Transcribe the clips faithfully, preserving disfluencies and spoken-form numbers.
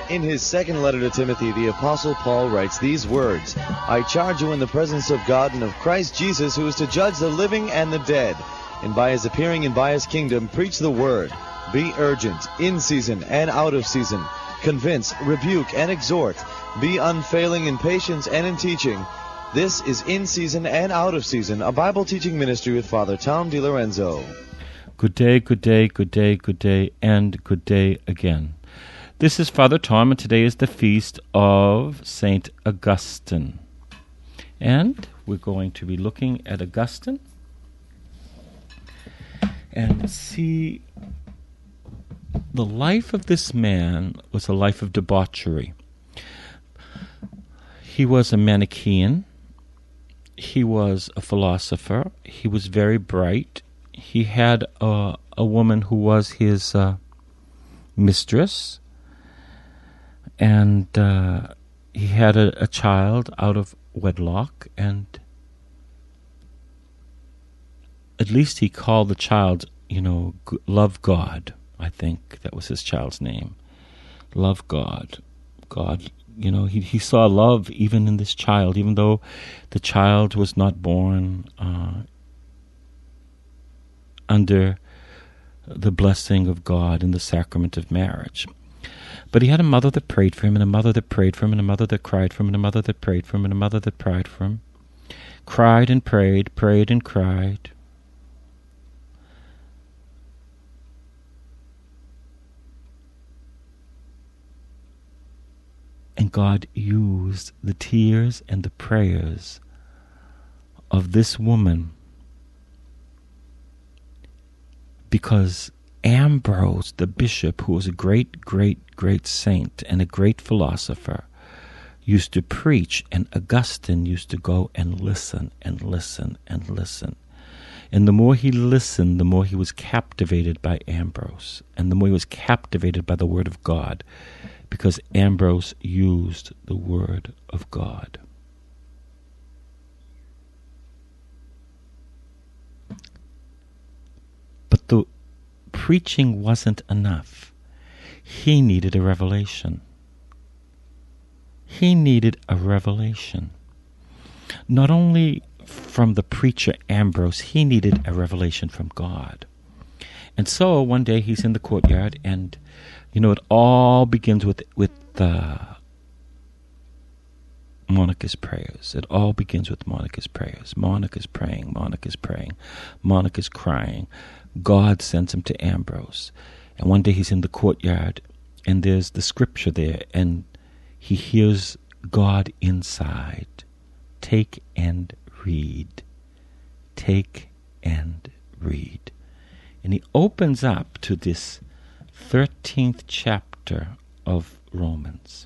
In his second letter to Timothy, the Apostle Paul writes these words, I charge you in the presence of God and of Christ Jesus, who is to judge the living and the dead, and by his appearing and by his kingdom, preach the word. Be urgent, in season and out of season. Convince, rebuke, and exhort. Be unfailing in patience and in teaching. This is In Season and Out of Season, a Bible teaching ministry with Father Tom DiLorenzo. Good day, good day, good day, good day, and good day again. This is Father Tom, and today is the feast of Saint Augustine. And we're going to be looking at Augustine and see the life of this man was a life of debauchery. He was a Manichaean. He was a philosopher. He was very bright. He had a, a woman who was his uh, mistress, and uh, he had a, a child out of wedlock, and at least he called the child, you know, g- Love God. I think that was his child's name. Love God. God, you know, he, he saw love even in this child, even though the child was not born uh, under the blessing of God in the sacrament of marriage. But he had a mother that prayed for him, and a mother that prayed for him, and a mother that cried for him, and a mother that prayed for him, and a mother that cried for him. Cried and prayed, prayed and cried. And God used the tears and the prayers of this woman, because Ambrose, the bishop, who was a great, great, great saint and a great philosopher, used to preach, and Augustine used to go and listen and listen and listen. And the more he listened, the more he was captivated by Ambrose, and the more he was captivated by the Word of God, because Ambrose used the Word of God. But the preaching wasn't enough. He needed a revelation. He needed a revelation. Not only from the preacher Ambrose, he needed a revelation from God. And so one day he's in the courtyard, and you know, it all begins with with uh, Monica's prayers. It all begins with Monica's prayers. Monica's praying, Monica's praying, Monica's crying. God sends him to Ambrose. And one day he's in the courtyard, and there's the scripture there, and he hears God inside. Take and read. Take and read. And he opens up to this thirteenth chapter of Romans.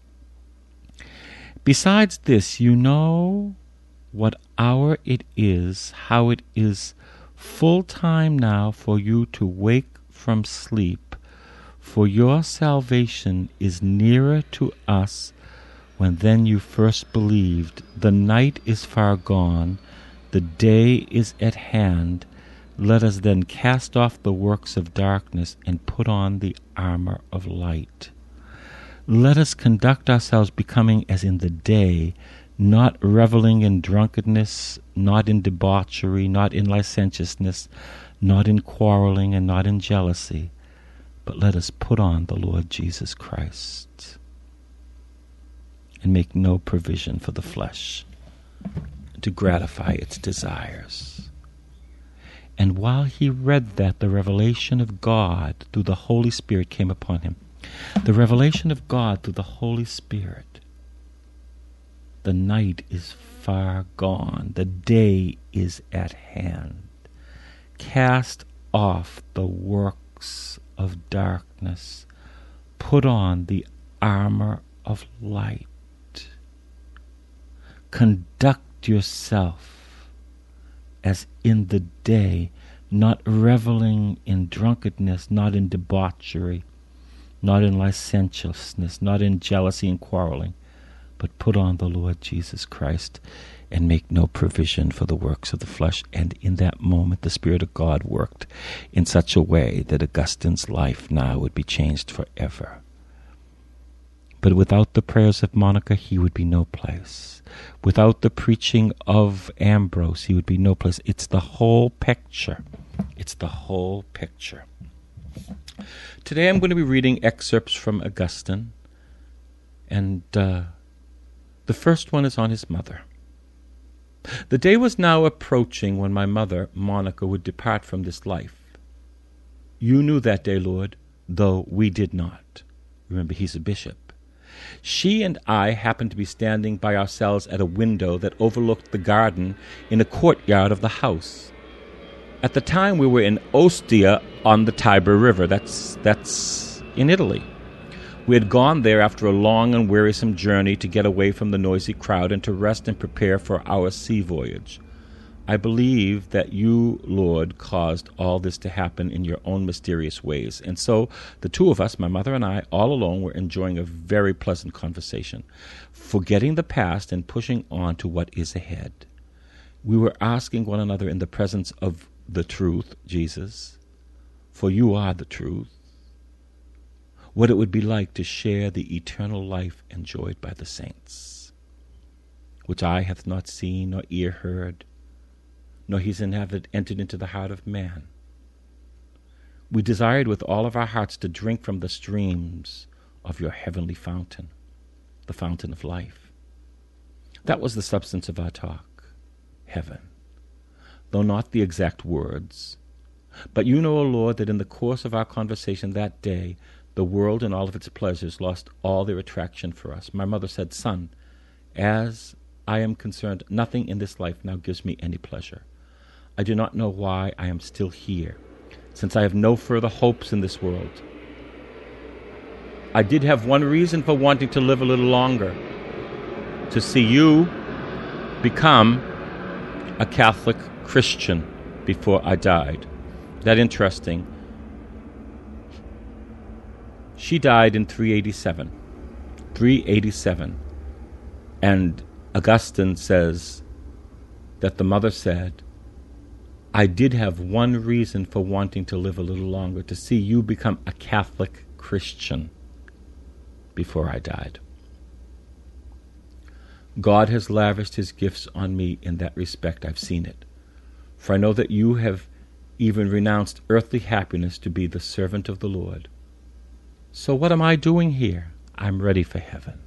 Besides this, you know what hour it is, how it is full time now for you to wake from sleep, for your salvation is nearer to us when then you first believed. The night is far gone, the day is at hand. Let us then cast off the works of darkness and put on the armor of light. Let us conduct ourselves becoming as in the day, not reveling in drunkenness, not in debauchery, not in licentiousness, not in quarreling, and not in jealousy, but let us put on the Lord Jesus Christ and make no provision for the flesh to gratify its desires. And while he read that, the revelation of God through the Holy Spirit came upon him. The revelation of God through the Holy Spirit. The night is far gone. The day is at hand. Cast off the works of darkness. Put on the armor of light. Conduct yourself as in the day, not reveling in drunkenness, not in debauchery, not in licentiousness, not in jealousy and quarreling, but put on the Lord Jesus Christ and make no provision for the works of the flesh. And in that moment, the Spirit of God worked in such a way that Augustine's life now would be changed forever. But without the prayers of Monica, he would be no place. Without the preaching of Ambrose, he would be no place. It's the whole picture. It's the whole picture. Today I'm going to be reading excerpts from Augustine, and uh, the first one is on his mother. The day was now approaching when my mother, Monica, would depart from this life. You knew that day, Lord, though we did not. Remember, he's a bishop. She and I happened to be standing by ourselves at a window that overlooked the garden in a courtyard of the house. At the time we were in Ostia on the Tiber River. That's, that's in Italy. We had gone there after a long and wearisome journey to get away from the noisy crowd and to rest and prepare for our sea voyage. I believe that you, Lord, caused all this to happen in your own mysterious ways. And so the two of us, my mother and I, all alone, were enjoying a very pleasant conversation, forgetting the past and pushing on to what is ahead. We were asking one another in the presence of the truth, Jesus, for you are the truth, what it would be like to share the eternal life enjoyed by the saints, which eye hath not seen, nor ear heard, nor his inhabit entered into the heart of man. We desired with all of our hearts to drink from the streams of your heavenly fountain, the fountain of life. That was the substance of our talk, heaven, though not the exact words. But you know, O Lord, that in the course of our conversation that day, the world and all of its pleasures lost all their attraction for us. My mother said, Son, as I am concerned, nothing in this life now gives me any pleasure. I do not know why I am still here, since I have no further hopes in this world. I did have one reason for wanting to live a little longer, to see you become a Catholic Christian before I died. That interesting. She died in three eighty-seven. three eighty-seven. And Augustine says that the mother said, I did have one reason for wanting to live a little longer, to see you become a Catholic Christian before I died. God has lavished his gifts on me in that respect. I've seen it. For I know that you have even renounced earthly happiness to be the servant of the Lord. So what am I doing here? I'm ready for heaven.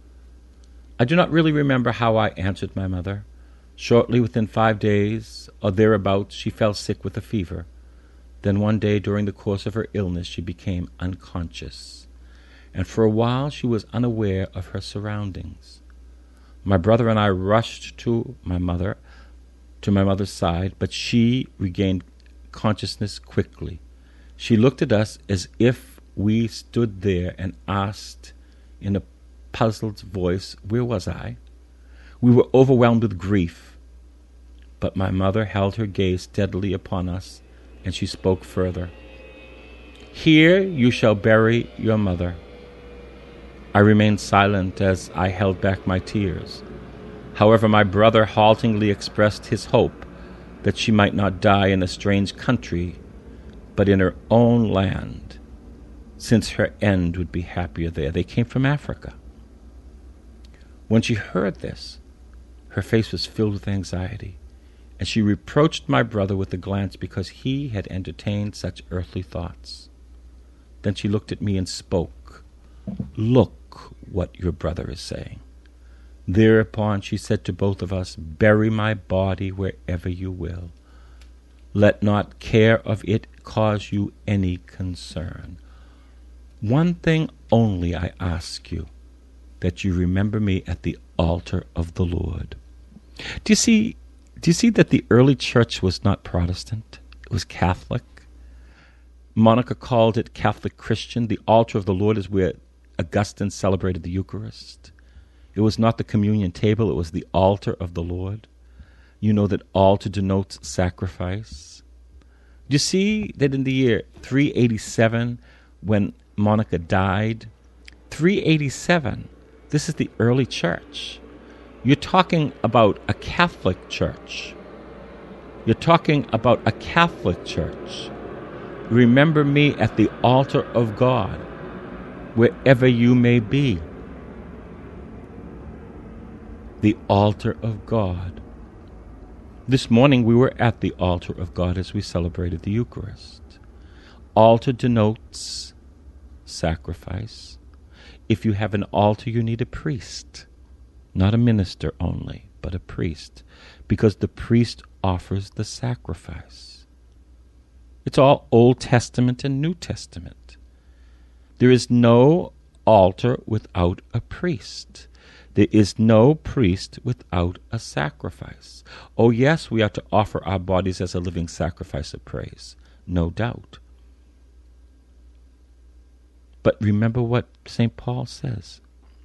I do not really remember how I answered my mother. Shortly within five days, or thereabouts, she fell sick with a fever. Then one day during the course of her illness she became unconscious, and for a while she was unaware of her surroundings. My brother and I rushed to my mother, to my mother's side, but she regained consciousness quickly. She looked at us as if we stood there and asked in a puzzled voice, where was I? We were overwhelmed with grief, but my mother held her gaze steadily upon us, and she spoke further. Here you shall bury your mother. I remained silent as I held back my tears. However, my brother haltingly expressed his hope that she might not die in a strange country, but in her own land, since her end would be happier there. They came from Africa. When she heard this, her face was filled with anxiety, and she reproached my brother with a glance because he had entertained such earthly thoughts. Then she looked at me and spoke. Look what your brother is saying. Thereupon she said to both of us, bury my body wherever you will. Let not care of it cause you any concern. One thing only I ask you, that you remember me at the altar of the Lord. Do you see, do you see that the early church was not Protestant? It was Catholic. Monica called it Catholic Christian. The altar of the Lord is where Augustine celebrated the Eucharist. It was not the communion table, it was the altar of the Lord. You know that altar denotes sacrifice. Do you see that in the year three eighty-seven, when Monica died, three eighty-seven, this is the early church. You're talking about a Catholic church. You're talking about a Catholic church. Remember me at the altar of God, wherever you may be. the altar of God. This morning we were at the altar of God as we celebrated the Eucharist. Altar denotes sacrifice. If you have an altar, you need a priest. Not a minister only, but a priest, because the priest offers the sacrifice. It's all Old Testament and New Testament. There is no altar without a priest. There is no priest without a sacrifice. Oh yes, we are to offer our bodies as a living sacrifice of praise, no doubt. But remember what Saint Paul says.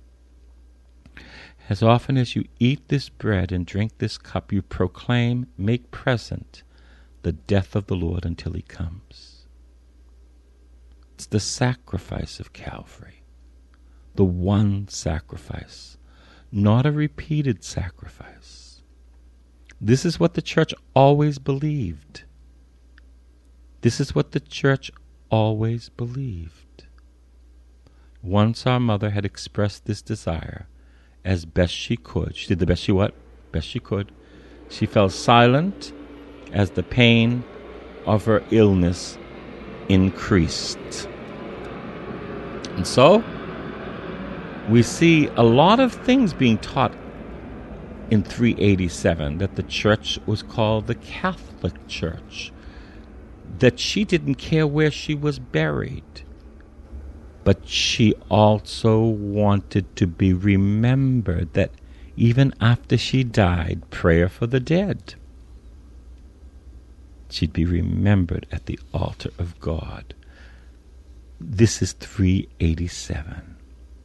As often as you eat this bread and drink this cup, you proclaim, make present, the death of the Lord until he comes. It's the sacrifice of Calvary, the one sacrifice, not a repeated sacrifice. This is what the church always believed. This is what the church always believed. Once our mother had expressed this desire as best she could. She did the best she what? Best she could. She fell silent as the pain of her illness increased. And so, we see a lot of things being taught in three eighty-seven, that the church was called the Catholic Church, that she didn't care where she was buried, but she also wanted to be remembered, that even after she died, prayer for the dead, she'd be remembered at the altar of God. This is three eighty-seven.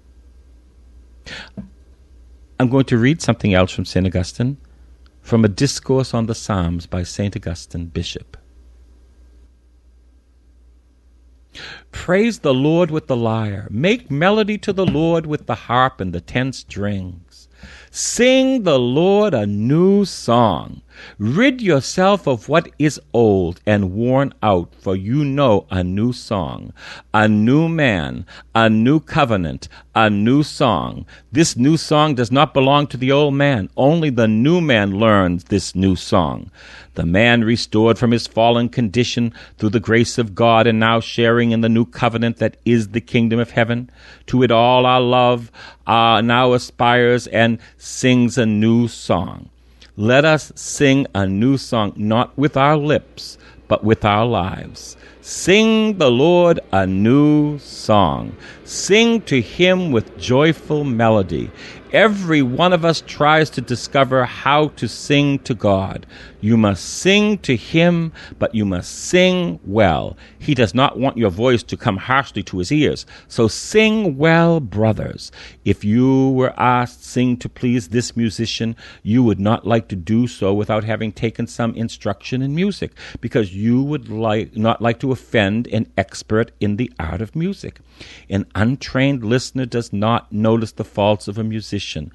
I'm going to read something else from Saint Augustine, from a discourse on the Psalms by Saint Augustine, Bishop. Praise the Lord with the lyre. Make melody to the Lord with the harp and the ten strings. Sing the Lord a new song. Rid yourself of what is old and worn out, for you know a new song, a new man, a new covenant, a new song. This new song does not belong to the old man. Only the new man learns this new song. The man restored from his fallen condition through the grace of God and now sharing in the new covenant that is the kingdom of heaven. To it all our love uh, now aspires and sings a new song. Let us sing a new song, not with our lips, but with our lives. Sing the Lord a new song. Sing to him with joyful melody. Every one of us tries to discover how to sing to God. You must sing to him, but you must sing well. He does not want your voice to come harshly to his ears. So sing well, brothers. If you were asked sing to please this musician, you would not like to do so without having taken some instruction in music, because you would like not like to offend an expert in the art of music. An untrained listener does not notice the faults of a musician.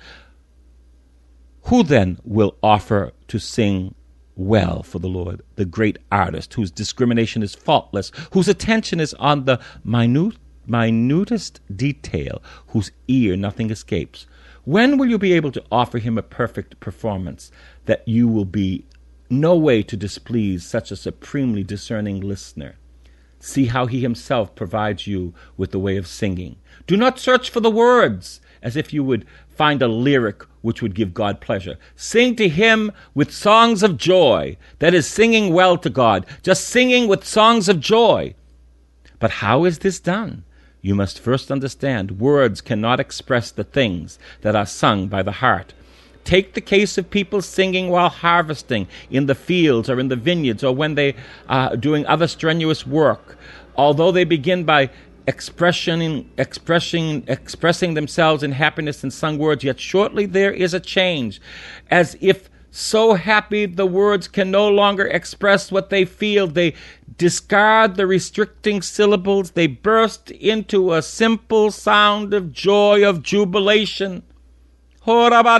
Who then will offer to sing well for the Lord? The great artist whose discrimination is faultless, whose attention is on the minute, minutest detail, whose ear nothing escapes. When will you be able to offer him a perfect performance that you will be no way to displease such a supremely discerning listener? See how he himself provides you with the way of singing. Do not search for the words as if you would find a lyric which would give God pleasure. Sing to him with songs of joy. That is singing well to God, just singing with songs of joy. But how is this done? You must first understand words cannot express the things that are sung by the heart. Take the case of people singing while harvesting in the fields or in the vineyards, or when they are doing other strenuous work. Although they begin by expression, expressing, expressing themselves in happiness in sung words, yet shortly there is a change, as if so happy the words can no longer express what they feel. They discard the restricting syllables. They burst into a simple sound of joy, of jubilation. Such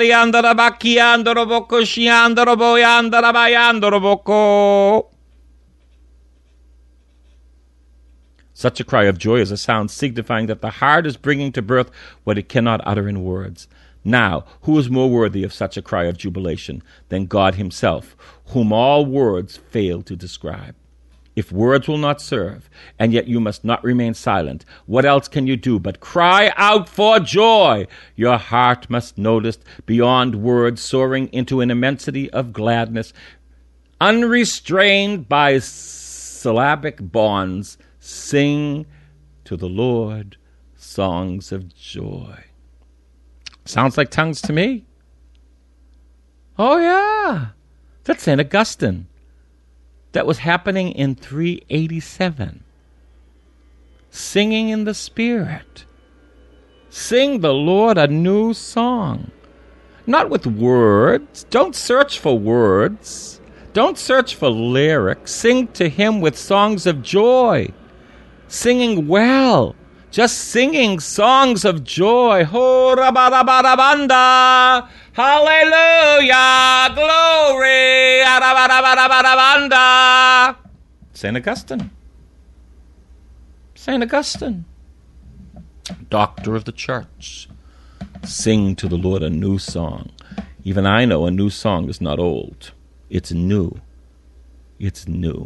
a cry of joy is a sound signifying that the heart is bringing to birth what it cannot utter in words. Now, who is more worthy of such a cry of jubilation than God himself, whom all words fail to describe? If words will not serve, and yet you must not remain silent, what else can you do but cry out for joy? Your heart must notice beyond words, soaring into an immensity of gladness, unrestrained by syllabic bonds, sing to the Lord songs of joy. Sounds like tongues to me. Oh, yeah. That's Saint Augustine. That was happening in three eighty-seven. Singing in the Spirit. Sing the Lord a new song. Not with words. Don't search for words. Don't search for lyrics. Sing to him with songs of joy. Singing well. Just singing songs of joy. Ho rabarabarabanda. Hallelujah. Glory. Arabarabarabanda. Saint Augustine. Saint Augustine. Doctor of the Church. Sing to the Lord a new song. Even I know a new song is not old. It's new. It's new.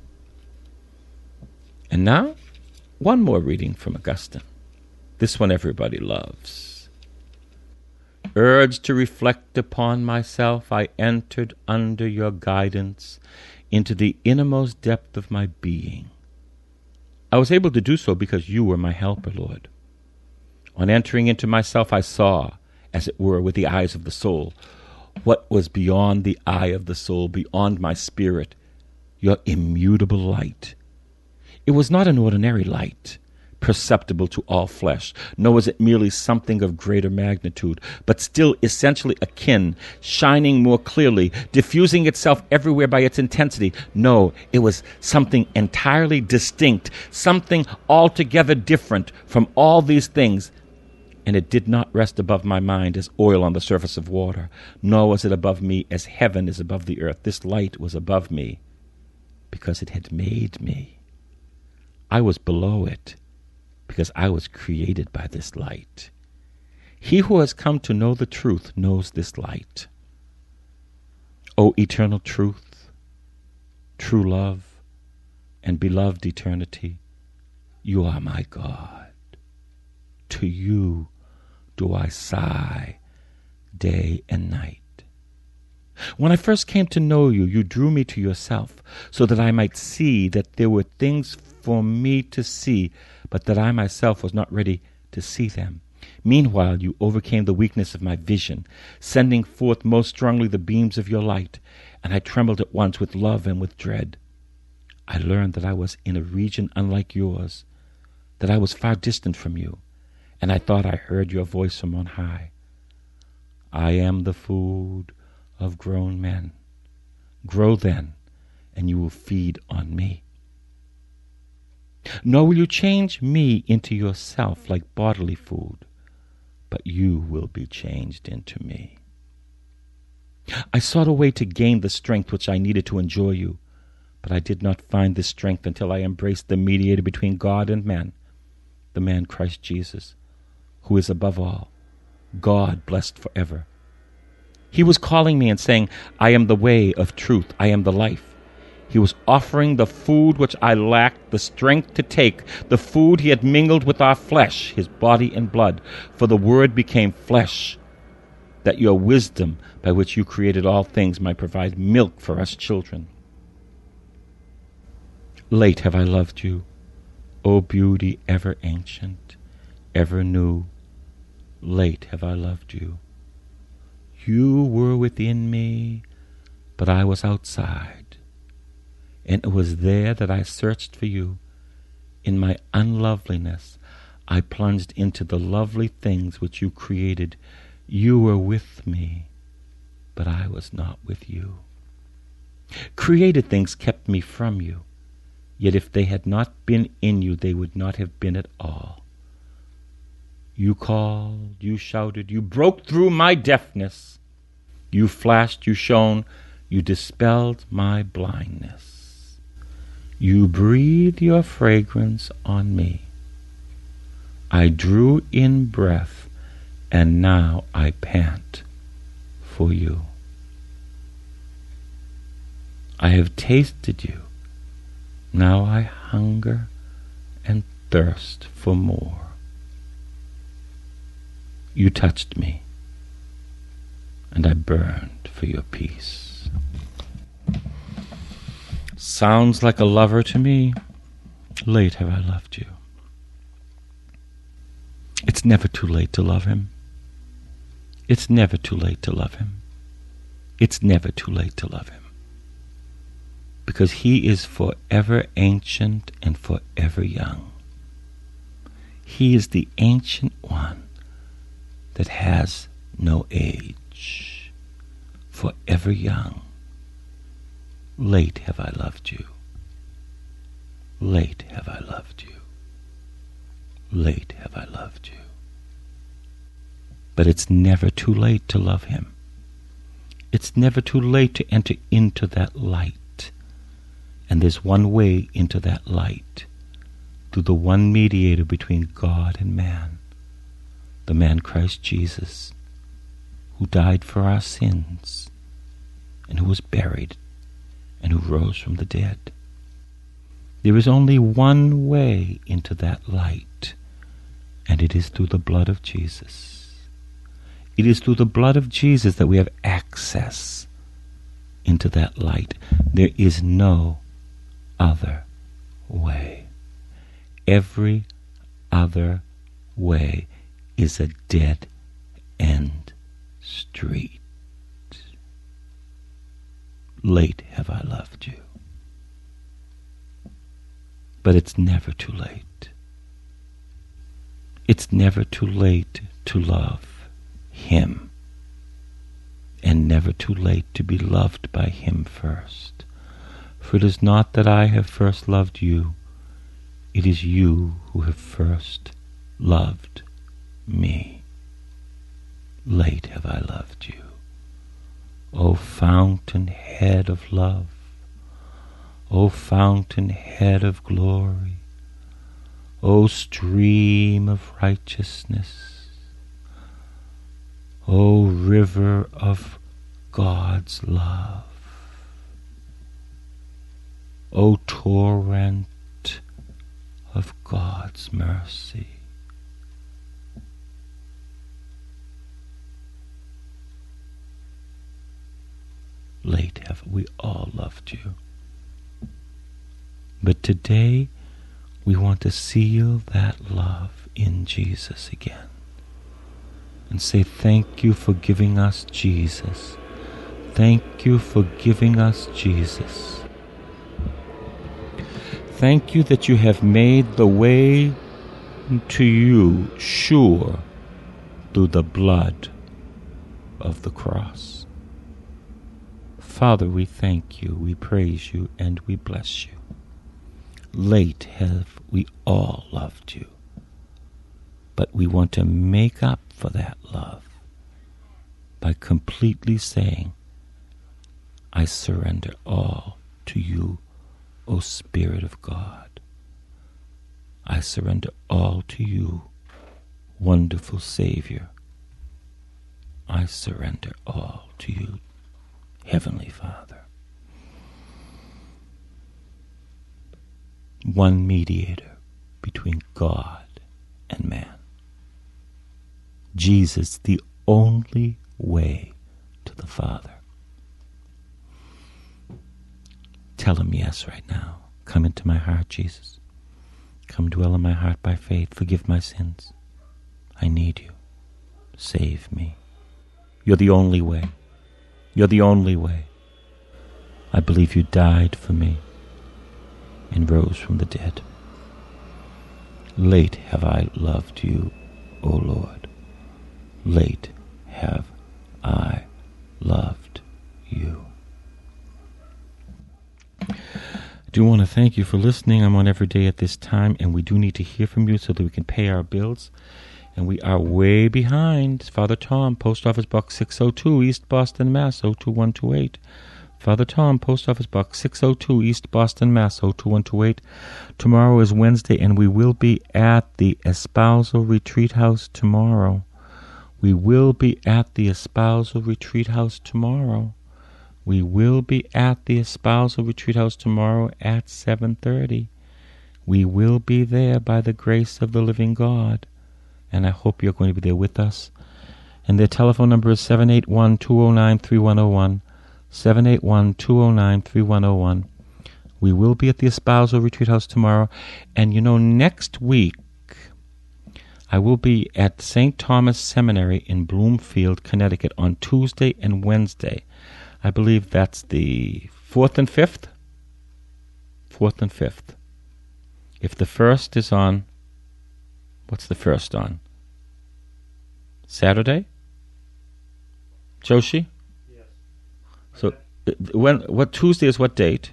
And now, one more reading from Augustine. This one everybody loves. Urged to reflect upon myself, I entered under your guidance into the innermost depth of my being. I was able to do so because you were my helper, Lord. On entering into myself, I saw, as it were, with the eyes of the soul, what was beyond the eye of the soul, beyond my spirit, your immutable light. It was not an ordinary light, perceptible to all flesh, nor was it merely something of greater magnitude, but still essentially akin, shining more clearly, diffusing itself everywhere by its intensity. No, it was something entirely distinct, something altogether different from all these things. And it did not rest above my mind as oil on the surface of water, nor was it above me as heaven is above the earth. This light was above me because it had made me. I was below it because I was created by this light. He who has come to know the truth knows this light. O eternal truth, true love, and beloved eternity, you are my God. To you do I sigh day and night. When I first came to know you, you drew me to yourself so that I might see that there were things for me to see, but that I myself was not ready to see them. Meanwhile, you overcame the weakness of my vision, sending forth most strongly the beams of your light, and I trembled at once with love and with dread. I learned that I was in a region unlike yours, that I was far distant from you, and I thought I heard your voice from on high. I am the food of grown men. Grow then, and you will feed on me. Nor will you change me into yourself like bodily food, but you will be changed into me. I sought a way to gain the strength which I needed to enjoy you, but I did not find this strength until I embraced the mediator between God and man, the man Christ Jesus, who is above all, God blessed forever. He was calling me and saying, I am the way of truth, I am the life. He was offering the food which I lacked the strength to take, the food he had mingled with our flesh, his body and blood, for the Word became flesh, that your wisdom by which you created all things might provide milk for us children. Late have I loved you, O beauty ever ancient, ever new. Late have I loved you. You were within me, but I was outside. And it was there that I searched for you. In my unloveliness, I plunged into the lovely things which you created. You were with me, but I was not with you. Created things kept me from you, yet if they had not been in you, they would not have been at all. You called, you shouted, you broke through my deafness. You flashed, you shone, you dispelled my blindness. You breathed your fragrance on me. I drew in breath and now I pant for you. I have tasted you, now I hunger and thirst for more. You touched me, and I burned for your peace. Sounds like a lover to me. Late have I loved you. It's never too late to love him. It's never too late to love him. It's never too late to love him. Because he is forever ancient and forever young. He is the ancient one that has no age, forever young. Late have I loved you. Late have I loved you. Late have I loved you. But it's never too late to love him. It's never too late to enter into that light. And there's one way into that light, through the one mediator between God and man, the man Christ Jesus, who died for our sins, and who was buried, and who rose from the dead. There is only one way into that light, and it is through the blood of Jesus. It is through the blood of Jesus that we have access into that light. There is no other way. Every other way is a dead end street. Late have I loved you. But it's never too late. It's never too late to love him, and never too late to be loved by him first. For it is not that I have first loved you, it is you who have first loved me. Late have I loved you. O fountainhead of love, O fountainhead of glory, O stream of righteousness, O river of God's love, O torrent of God's mercy. Late have we all loved you. But today we want to seal that love in Jesus again and say thank you for giving us Jesus. Thank you for giving us Jesus. Thank you that you have made the way to you sure through the blood of the cross. Father, we thank you, we praise you, and we bless you. Late have we all loved you, but we want to make up for that love by completely saying, I surrender all to you, O Spirit of God. I surrender all to you, wonderful Savior. I surrender all to you, Heavenly Father. One mediator between God and man. Jesus, the only way to the Father. Tell him yes right now. Come into my heart, Jesus. Come dwell in my heart by faith. Forgive my sins. I need you. Save me. You're the only way. You're the only way. I believe you died for me and rose from the dead. Late have I loved you, O Lord. Late have I loved you. I do want to thank you for listening. I'm on every day at this time, and we do need to hear from you so that we can pay our bills. And we are way behind. Father Tom, Post Office Box six oh two, East Boston, Mass. oh two one two eight. Father Tom, Post Office Box six oh two, East Boston, Mass. oh two one two eight. Tomorrow is Wednesday, and we will be at the Espousal Retreat House tomorrow. We will be at the Espousal Retreat House tomorrow. We will be at the Espousal Retreat House tomorrow at seven thirty. We will be there by the grace of the living God. And I hope you're going to be there with us. And their telephone number is seven eight one, two oh nine, three one oh one. seven eight one, two oh nine, three one oh one. We will be at the Espousal Retreat House tomorrow. And you know, next week, I will be at Saint Thomas Seminary in Bloomfield, Connecticut on Tuesday and Wednesday. I believe that's the fourth and fifth? fourth and fifth. If the first is on, what's the first on? Saturday? Joshi? Yes. So, uh, when, what Tuesday is what date?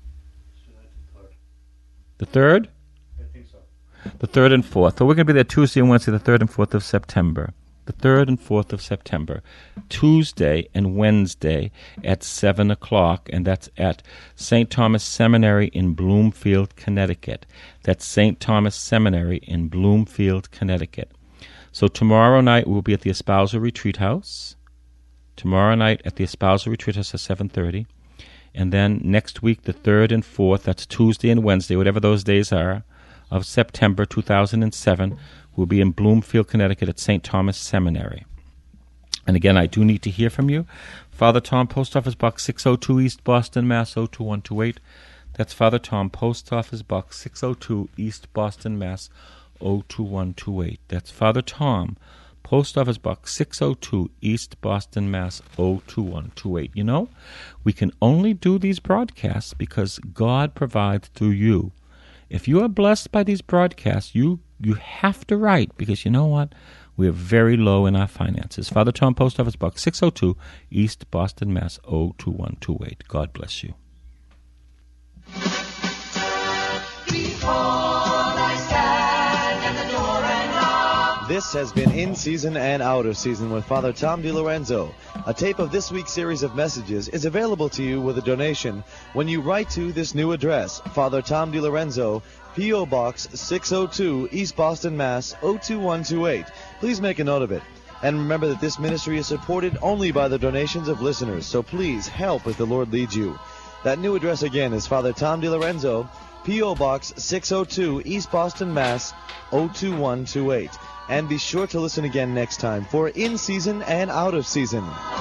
The third? I think so. The third and fourth. So we're going to be there Tuesday and Wednesday, the third and fourth of September. The third and fourth of September. Tuesday and Wednesday at seven o'clock, and that's at Saint Thomas Seminary in Bloomfield, Connecticut. That's Saint Thomas Seminary in Bloomfield, Connecticut. So tomorrow night we'll be at the Espousal Retreat House. Tomorrow night at the Espousal Retreat House at seven thirty. And then next week, the third and fourth, that's Tuesday and Wednesday, whatever those days are, of September two thousand seven, we'll be in Bloomfield, Connecticut at Saint Thomas Seminary. And again, I do need to hear from you. Father Tom, Post Office Box six oh two, East Boston, Mass. oh two one two eight. That's Father Tom, Post Office Box six oh two, East Boston, Mass. oh two one two eight. That's Father Tom, Post Office Box six oh two, East Boston, Mass. oh two one two eight. You know, we can only do these broadcasts because God provides through you. If you are blessed by these broadcasts, you, you have to write, because you know what? We are very low in our finances. Father Tom, Post Office Box six oh two, East Boston, Mass. oh two one two eight. God bless you. This has been In Season and Out of Season with Father Tom DiLorenzo. A tape of this week's series of messages is available to you with a donation when you write to this new address, Father Tom DiLorenzo, P O. Box six oh two, East Boston, Mass. oh two one two eight. Please make a note of it. And remember that this ministry is supported only by the donations of listeners, so please help as the Lord leads you. That new address again is Father Tom DiLorenzo, P O. Box six oh two, East Boston, Mass. oh two one two eight. And be sure to listen again next time for In Season and Out of Season.